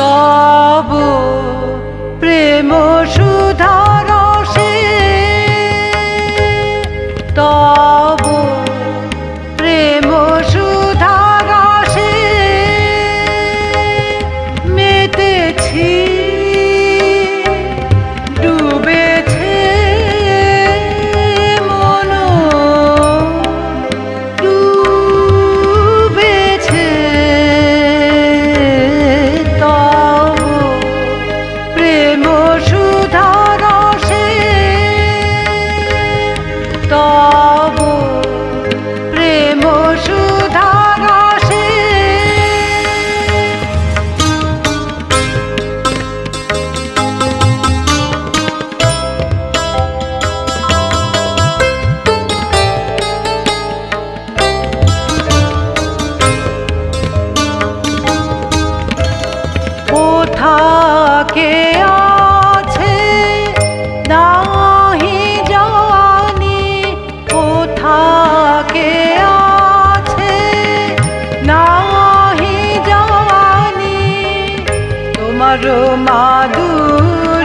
তব প্রেম সুধা রসে, তব প্রেম সুধা রসে মেতেছি, ডুবেছে মন, ডুবেছে। তব প্রেম সুধা রসে, তব প্রেম সুধা রসে। কোথাকে আছে নাহি জানি, কোথাকে আছে নাহি জানি, তোমার মাধুর